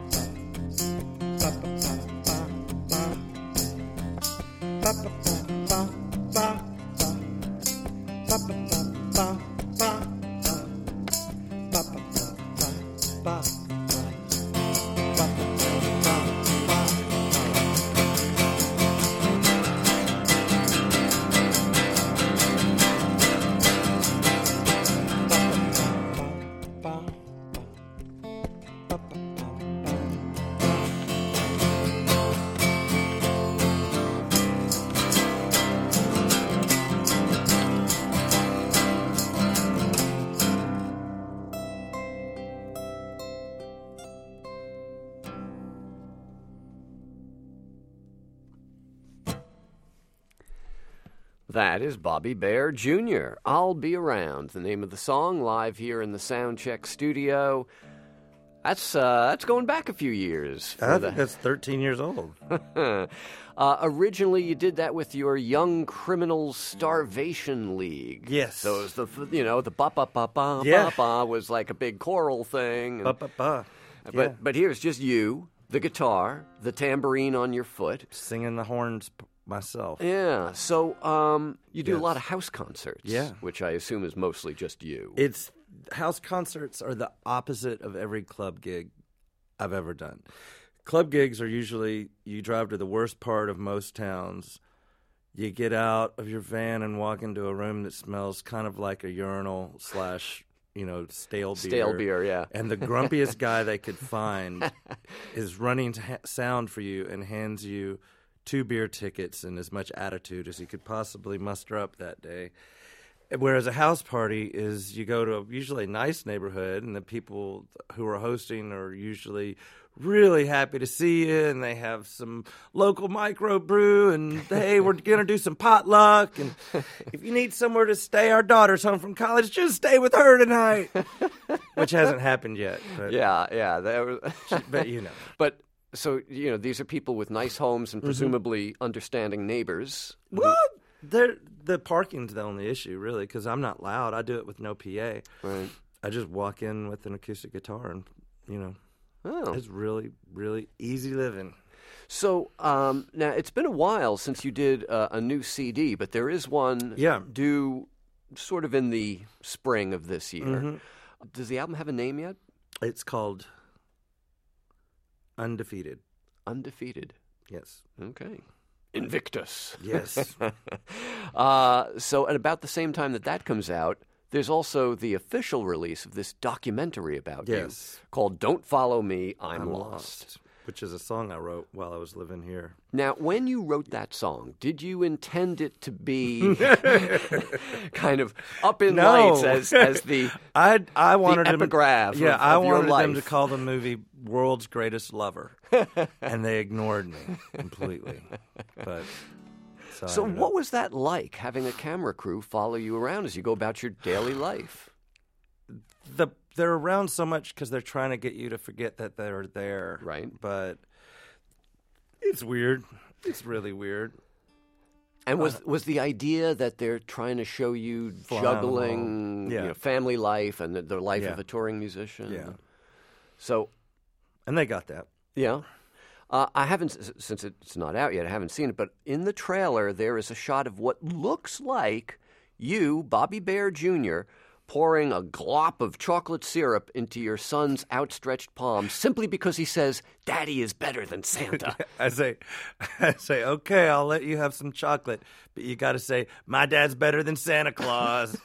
Speaker 2: That is Bobby Bare Junior I'll Be Around, the name of the song, live here in the Soundcheck studio. That's uh, that's going back a few years.
Speaker 4: I think the... that's thirteen years old.
Speaker 2: uh, originally, you did that with your Young Criminals Starvation League.
Speaker 4: Yes.
Speaker 2: So it was the, you know, the ba-ba-ba-ba,
Speaker 4: yeah.
Speaker 2: ba-ba was like a big choral thing.
Speaker 4: Ba-ba-ba.
Speaker 2: But,
Speaker 4: yeah.
Speaker 2: but here's just you, the guitar, the tambourine on your foot.
Speaker 4: Singing the horns myself.
Speaker 2: Yeah. So um, you do
Speaker 4: yes.
Speaker 2: a lot of house concerts.
Speaker 4: Yeah.
Speaker 2: Which I assume is mostly just you.
Speaker 4: It's house concerts are the opposite of every club gig I've ever done. Club gigs are usually you drive to the worst part of most towns. You get out of your van and walk into a room that smells kind of like a urinal slash, you know, stale beer.
Speaker 2: Stale beer, yeah.
Speaker 4: And the grumpiest guy they could find is running to ha- sound for you and hands you two beer tickets and as much attitude as he could possibly muster up that day. Whereas a house party is you go to a usually a nice neighborhood and the people who are hosting are usually really happy to see you and they have some local microbrew and, hey, we're going to do some potluck. And if you need somewhere to stay, our daughter's home from college, just stay with her tonight. Which hasn't happened yet. But,
Speaker 2: yeah, yeah. That was
Speaker 4: but, you know.
Speaker 2: But, so, you know, these are people with nice homes and presumably mm-hmm. understanding neighbors.
Speaker 4: Well, they're, the parking's the only issue, really, because I'm not loud. I do it with no P A.
Speaker 2: Right.
Speaker 4: I just walk in with an acoustic guitar and, you know,
Speaker 2: oh.
Speaker 4: it's really, really easy living.
Speaker 2: So um, now it's been a while since you did uh, a new C D, but there is one
Speaker 4: Yeah.
Speaker 2: due sort of in the spring of this year.
Speaker 4: Mhm.
Speaker 2: Does the album have a name yet?
Speaker 4: It's called Undefeated.
Speaker 2: Undefeated.
Speaker 4: Yes.
Speaker 2: Okay. Invictus.
Speaker 4: Yes.
Speaker 2: uh, so at about the same time that that comes out, there's also the official release of this documentary about
Speaker 4: Yes.
Speaker 2: you called Don't Follow Me, I'm,
Speaker 4: I'm
Speaker 2: Lost.
Speaker 4: Lost, which is a song I wrote while I was living here.
Speaker 2: Now, when you wrote that song, did you intend it to be kind of up in
Speaker 4: No.
Speaker 2: lights as, as the,
Speaker 4: I I wanted
Speaker 2: the
Speaker 4: them,
Speaker 2: epigraph
Speaker 4: Yeah,
Speaker 2: of,
Speaker 4: I
Speaker 2: of your
Speaker 4: wanted them to
Speaker 2: life?
Speaker 4: call the movie "World's Greatest Lover," and they ignored me completely. But so, I
Speaker 2: So
Speaker 4: ended
Speaker 2: what
Speaker 4: up-
Speaker 2: was that like, having a camera crew follow you around as you go about your daily life?
Speaker 4: the they're around so much because they're trying to get you to forget that they're there,
Speaker 2: Right.
Speaker 4: But it's weird. It's really weird.
Speaker 2: And was was the idea that they're trying to show you
Speaker 4: Fly on
Speaker 2: juggling,
Speaker 4: the wall. Yeah.
Speaker 2: you know, family life and the, the life
Speaker 4: Yeah.
Speaker 2: of a touring musician?
Speaker 4: Yeah.
Speaker 2: So,
Speaker 4: And they got that.
Speaker 2: yeah. Uh, I haven't, s- since it's not out yet, I haven't seen it, but in the trailer there is a shot of what looks like you, Bobby Bear Junior, pouring a glop of chocolate syrup into your son's outstretched palm simply because he says, Daddy is better than Santa.
Speaker 4: I say, I say, okay, I'll let you have some chocolate, but you got to say, my dad's better than Santa Claus.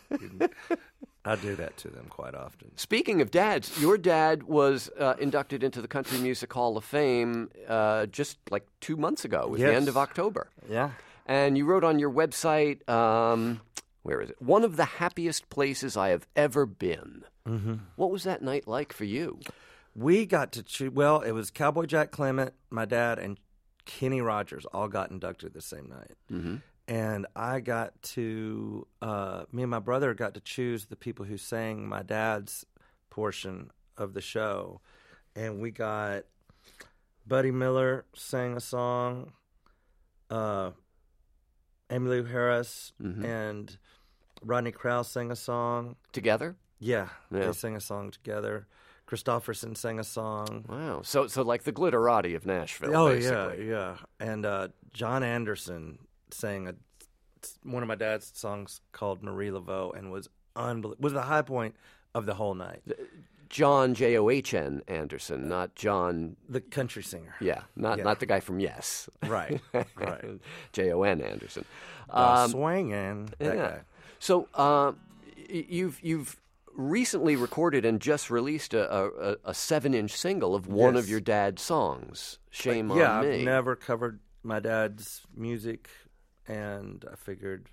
Speaker 4: I do that to them quite often.
Speaker 2: Speaking of dads, your dad was uh, inducted into the Country Music Hall of Fame uh, just like two months ago. It was the
Speaker 4: Yes.
Speaker 2: end of October.
Speaker 4: Yeah.
Speaker 2: And you wrote on your website, um, where is it? One of the happiest places I have ever been.
Speaker 4: Mm-hmm.
Speaker 2: What was that night like for you?
Speaker 4: We got to choose. Well, it was Cowboy Jack Clement, my dad, and Kenny Rogers all got inducted the same night.
Speaker 2: Mm-hmm.
Speaker 4: And I got to, uh, me and my brother got to choose the people who sang my dad's portion of the show. And we got Buddy Miller sang a song, uh, Emmylou Harris
Speaker 2: Mhm.
Speaker 4: and Rodney Crowell sang a song.
Speaker 2: Together?
Speaker 4: Yeah,
Speaker 2: Yeah.
Speaker 4: they sang a song together. Christofferson sang a song.
Speaker 2: Wow. So, so like the Glitterati of Nashville,
Speaker 4: Oh
Speaker 2: basically.
Speaker 4: yeah, yeah. And uh, John Anderson sang a, one of my dad's songs called Marie Laveau, and was unbel- was the high point of the whole night.
Speaker 2: John J O H N Anderson, not John.
Speaker 4: The country singer.
Speaker 2: Yeah, not
Speaker 4: Yeah.
Speaker 2: not the guy from Yes.
Speaker 4: Right, right.
Speaker 2: J O N Anderson.
Speaker 4: The
Speaker 2: Um,
Speaker 4: swinging that
Speaker 2: yeah.
Speaker 4: guy.
Speaker 2: So uh, y- you've you've recently recorded and just released a, a, a seven-inch single of one
Speaker 4: Yes.
Speaker 2: of your dad's songs. Shame
Speaker 4: yeah,
Speaker 2: on me.
Speaker 4: I've never covered my dad's music, and I figured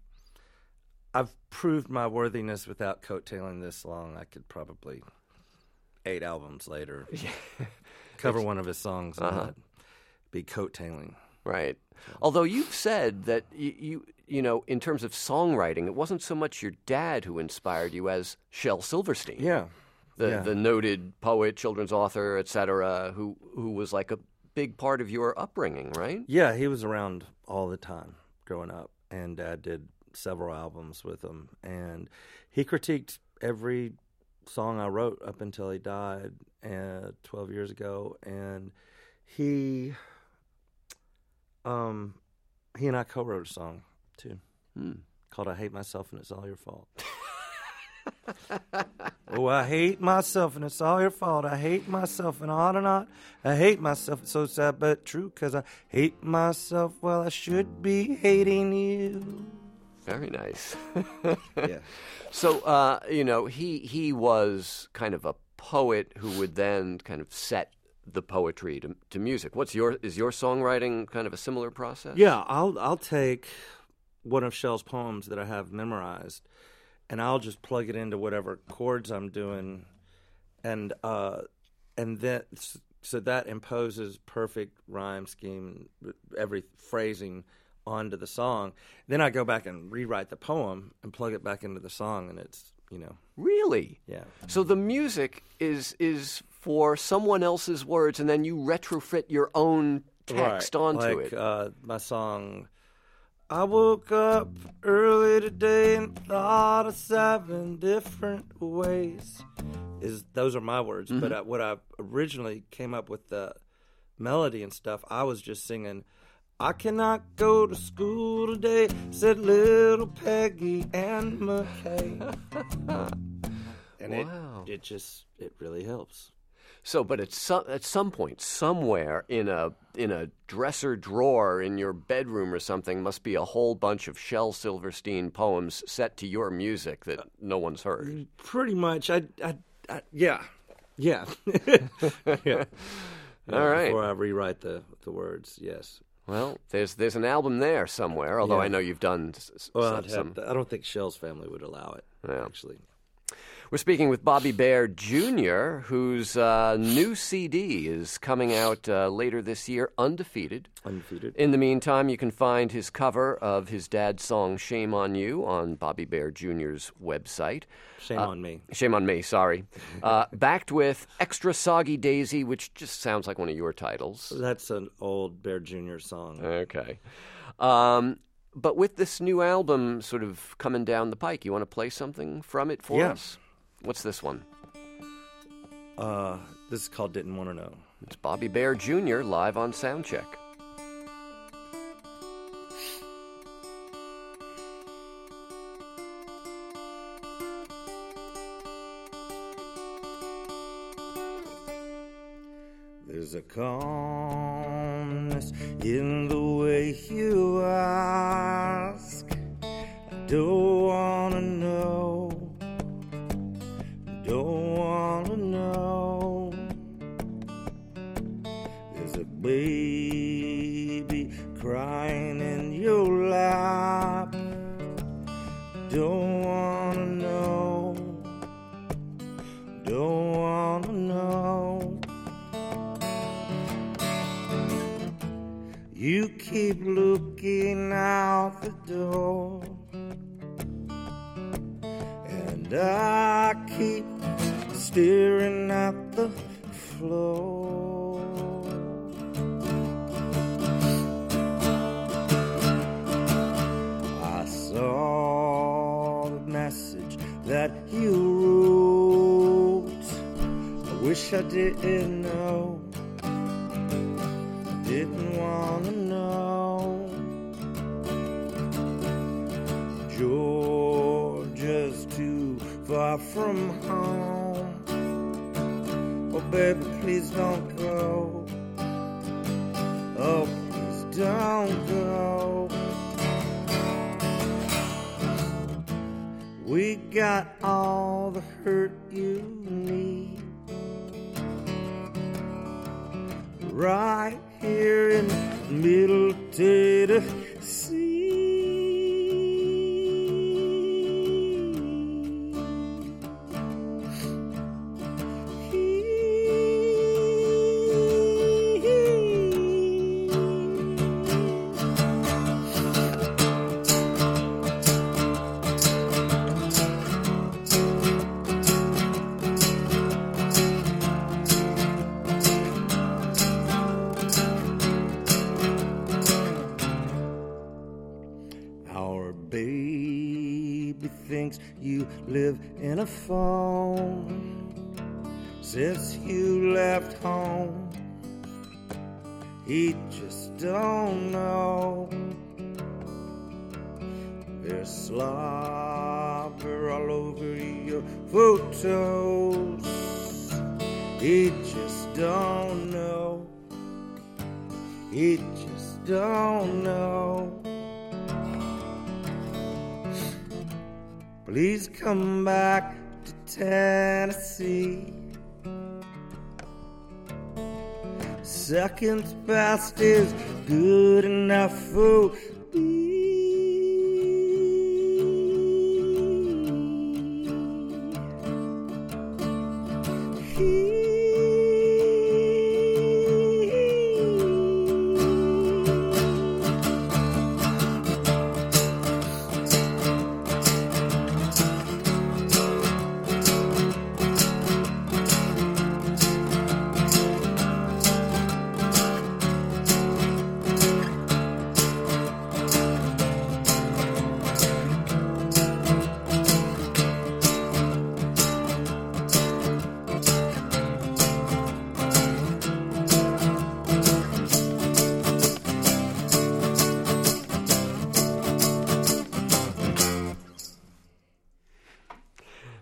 Speaker 4: I've proved my worthiness without coattailing this long. I could probably eight albums later cover one of his songs and
Speaker 2: Uh-huh.
Speaker 4: not be coattailing.
Speaker 2: Right. Although you've said that you, you you know in terms of songwriting, it wasn't so much your dad who inspired you as Shel Silverstein.
Speaker 4: Yeah,
Speaker 2: The
Speaker 4: yeah.
Speaker 2: the noted poet, children's author, et cetera, who who was like a big part of your upbringing, right?
Speaker 4: Yeah, he was around all the time growing up, and Dad did several albums with him, and he critiqued every song I wrote up until he died uh, twelve years ago, and he, um, he and I co-wrote a song too
Speaker 2: Hmm.
Speaker 4: called "I Hate Myself and It's All Your Fault." Oh, I hate myself and it's all your fault. I hate myself and on and on. I hate myself. It's so sad but true, 'cause I hate myself while I should be hating you.
Speaker 2: Very nice.
Speaker 4: Yeah.
Speaker 2: So, uh, you know, he he was kind of a poet who would then kind of set the poetry to, to music. What's your is your songwriting kind of a similar process?
Speaker 4: Yeah, I'll I'll take one of Shel's poems that I have memorized, and I'll just plug it into whatever chords I'm doing, and uh, and then so that imposes perfect rhyme scheme, every phrasing onto the song. Then I go back and rewrite the poem and plug it back into the song, and it's you know
Speaker 2: Really?
Speaker 4: yeah.
Speaker 2: So the music is is for someone else's words, and then you retrofit your own text
Speaker 4: Right.
Speaker 2: onto
Speaker 4: like,
Speaker 2: it.
Speaker 4: Uh, my song, I woke up early today and thought of seven different ways. Is those are my words,
Speaker 2: Mm-hmm.
Speaker 4: but I, what I originally came up with the melody and stuff, I was just singing, I cannot go to school today, said little Peggy and McKay. And
Speaker 2: Wow.
Speaker 4: it, it just, it really helps.
Speaker 2: So, but at some at some point, somewhere in a in a dresser drawer in your bedroom or something, must be a whole bunch of Shel Silverstein poems set to your music that no one's heard.
Speaker 4: Pretty much. I, I, I yeah, yeah, yeah.
Speaker 2: All right.
Speaker 4: Before I rewrite the the words, yes.
Speaker 2: Well, there's there's an album there somewhere. Although
Speaker 4: Yeah.
Speaker 2: I know you've done s- s-
Speaker 4: Well,
Speaker 2: some.
Speaker 4: I'd have
Speaker 2: some-
Speaker 4: to- I don't think Shel's family would allow it.
Speaker 2: Yeah.
Speaker 4: Actually.
Speaker 2: We're speaking with Bobby Bare Junior, whose uh, new C D is coming out uh, later this year, Undefeated.
Speaker 4: Undefeated.
Speaker 2: In the meantime, you can find his cover of his dad's song Shame on You on Bobby Bare Junior's website.
Speaker 4: Shame
Speaker 2: Uh,
Speaker 4: on me.
Speaker 2: Shame on me, sorry. Uh, backed with Extra Soggy Daisy, which just sounds like one of your titles.
Speaker 4: That's an old Bear Junior song.
Speaker 2: Okay. Um, but with this new album sort of coming down the pike, you want to play something from it for
Speaker 4: Yeah.
Speaker 2: us? What's this one?
Speaker 4: Uh, this is called Didn't Want to Know.
Speaker 2: It's Bobby Bare Junior live on Soundcheck.
Speaker 4: There's a calmness in the way you ask. I don't wanna know. Don't wanna know. There's a baby crying in your lap. Don't wanna know. Don't wanna know. You keep looking out the door, and I keep staring at the floor. I saw the message that you wrote. I wish I didn't know. Didn't wanna know. Georgia's too far from home. Oh, baby, please don't go. Oh, please don't go. We got all the hurt you need right here in the middle of Tennessee. Our baby thinks you live in a phone. Since you left home, he just don't know. There's slobber all over your photos. He just don't know. He just don't know. Please come back to Tennessee. Second best is good enough for me.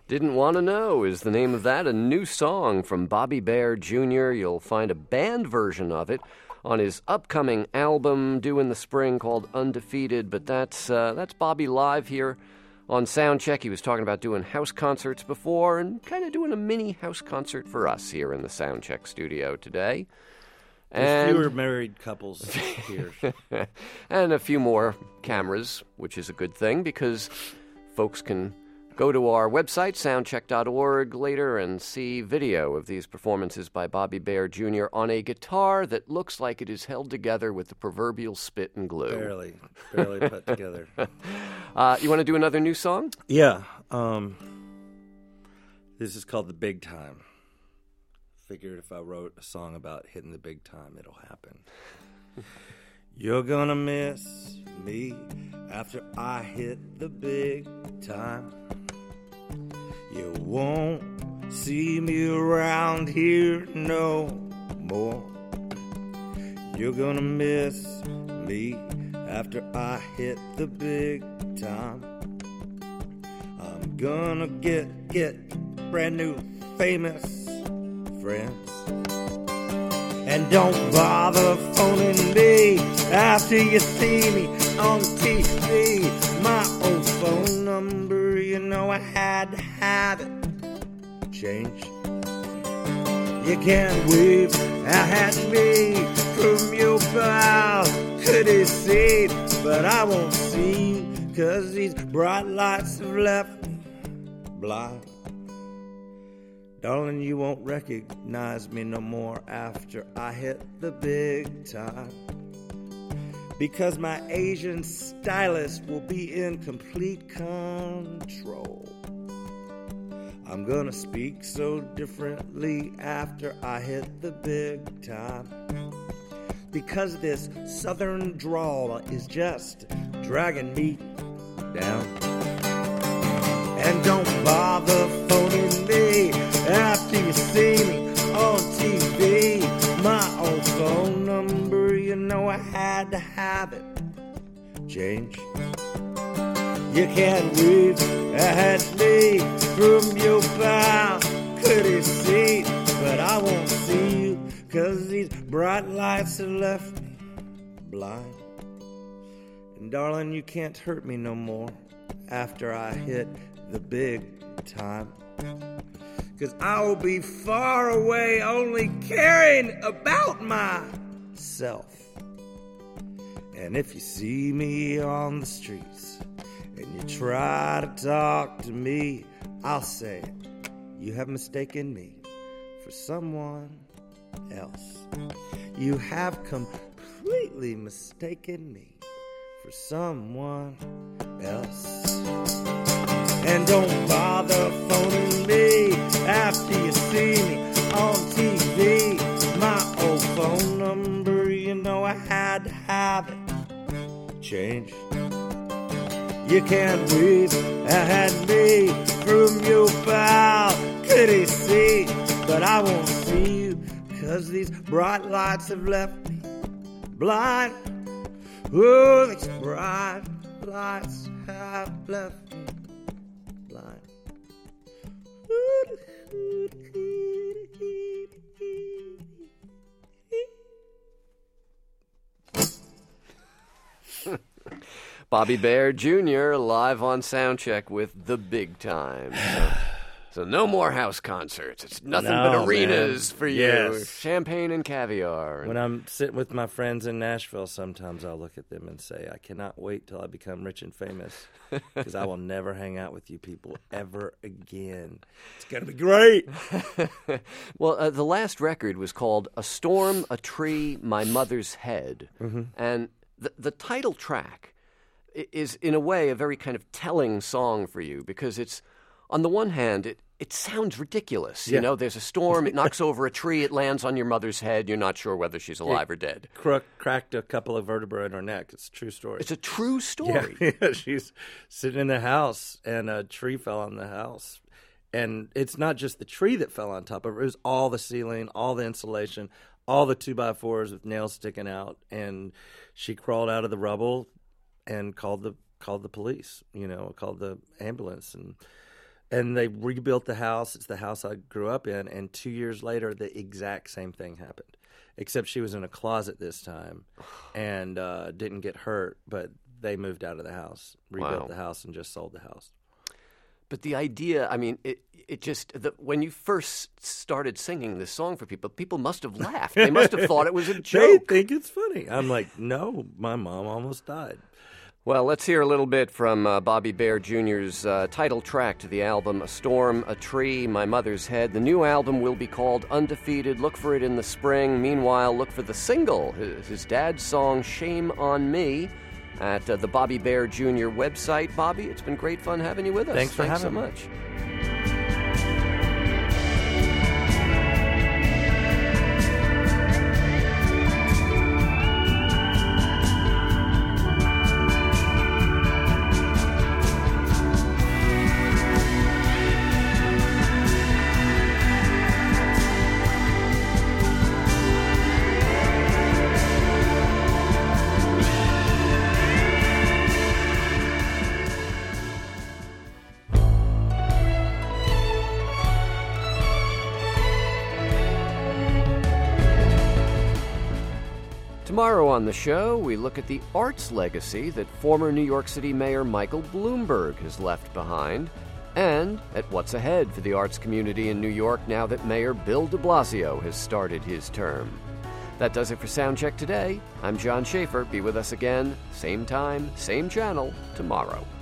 Speaker 2: Didn't Want to Know is the name of that, a new song from Bobby Bare Junior You'll find a band version of it on his upcoming album due in the spring called Undefeated, but that's uh, that's Bobby live here on Soundcheck. He was talking about doing house concerts before and kind of doing a mini house concert for us here in the Soundcheck studio today.
Speaker 10: There's
Speaker 2: And
Speaker 10: fewer married couples here.
Speaker 2: and a few more cameras, which is a good thing because folks can go to our website, soundcheck dot org, later and see video of these performances by Bobby Bare Junior on a guitar that looks like it is held together with the proverbial spit and glue.
Speaker 10: Barely, barely put together.
Speaker 2: Uh, you want to do another new song?
Speaker 10: Yeah. Um, this is called The Big Time. Figured if I wrote a song about hitting the big time, it'll happen. You're gonna miss me after I hit the big time. You won't see me around here no more. You're gonna miss me after I hit the big time. I'm gonna get, get brand new famous friends. And don't bother phoning me after you see me on T V. My old phone number, you know I had to have it changed. You can't wave at me from your balcony seat, but I won't see you, cause these bright lights have left me blind. Darling, you won't recognize me no more after I hit the big time, because my Asian stylist will be in complete control. I'm gonna speak so differently after I hit the big time, because this southern drawl is just dragging me down. And don't bother phoning me after you see me on T V. My old phone number, you know I had to have it changed. You can't wave at me from your balcony seat, but I won't see you, cause these bright lights have left me blind. And darling, you can't hurt me no more after I hit the big time, cause I'll be far away only caring about myself. And if you see me on the streets and you try to talk to me, I'll say, you have mistaken me for someone else. You have completely mistaken me for someone else. And don't bother phoning me after you see me on T V. My old phone number, you know I had to have it changed. You can't wave at me from your balcony seat, but I won't see you, cause these bright lights have left me blind. Oh, these bright lights have left me blind.
Speaker 2: Bobby Bare Junior live on Soundcheck with The Big Time. So, so no more house concerts. It's nothing
Speaker 10: No,
Speaker 2: but arenas
Speaker 10: man.
Speaker 2: for you.
Speaker 10: Yes.
Speaker 2: Champagne and caviar.
Speaker 10: When I'm sitting with my friends in Nashville, sometimes I'll look at them and say, I cannot wait till I become rich and famous, because I will never hang out with you people ever again. It's going to be great.
Speaker 2: Well, uh, the last record was called A Storm, a Tree, My Mother's Head.
Speaker 10: Mm-hmm.
Speaker 2: And the, the title track i- is, in a way, a very kind of telling song for you, because it's, on the one hand, it, it sounds ridiculous.
Speaker 10: Yeah.
Speaker 2: You know, there's a storm, it knocks over a tree, it lands on your mother's head, you're not sure whether she's alive or dead.
Speaker 10: Crook cracked a couple of vertebrae in her neck. It's a true story.
Speaker 2: It's a true story.
Speaker 10: Yeah, yeah, she's sitting in the house, and a tree fell on the house. And it's not just the tree that fell on top of her. It was all the ceiling, all the insulation, all the two-by-fours with nails sticking out. And she crawled out of the rubble and called the called the police, you know, called the ambulance. And And they rebuilt the house. It's the house I grew up in. And two years later, the exact same thing happened, except she was in a closet this time and uh, didn't get hurt. But they moved out of the house, rebuilt
Speaker 2: Wow.
Speaker 10: the house, and just sold the house.
Speaker 2: But the idea, I mean, it it just, the, when you first started singing this song for people, people must have laughed. They must have thought it was a
Speaker 10: They
Speaker 2: joke.
Speaker 10: think it's funny. I'm like, no, my mom almost died.
Speaker 2: Well, let's hear a little bit from uh, Bobby Bare Junior's uh, title track to the album, A Storm, A Tree, My Mother's Head. The new album will be called Undefeated. Look for it in the spring. Meanwhile, look for the single, his, his dad's song, Shame on Me, at uh, the Bobby Bare Junior website. Bobby, it's been great fun having you with us.
Speaker 10: Thanks for
Speaker 2: Thanks so
Speaker 10: having me.
Speaker 2: much. Tomorrow on the show, we look at the arts legacy that former New York City Mayor Michael Bloomberg has left behind, and at what's ahead for the arts community in New York now that Mayor Bill de Blasio has started his term. That does it for Soundcheck today. I'm John Schaefer. Be with us again, same time, same channel, tomorrow.